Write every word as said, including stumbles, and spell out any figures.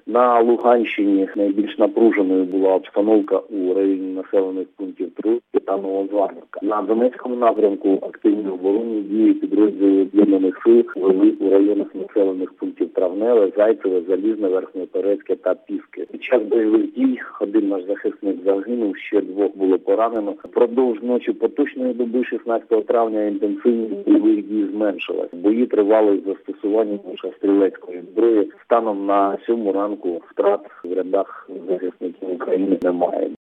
На Луганщині найбільш напруженою була обстановка у районі населених пунктів Труцьке та Новозварівка. На Донецькому напрямку активні оборонні дії підрозділів об'єднаних сил вели у районах населених пунктів Травневе, Зайцеве, Залізне, Верхньоторецьке та Піски. Під час бойових дій один наш захисник загинув, ще двох було поранено. Продовж ночі поточної доби шістнадцятого травня інтенсивність бойових дій зменшилась. Бої тривали з застосуванням стрілецької зброї. Станом на сьому ранку втрат в рядах захисників України немає.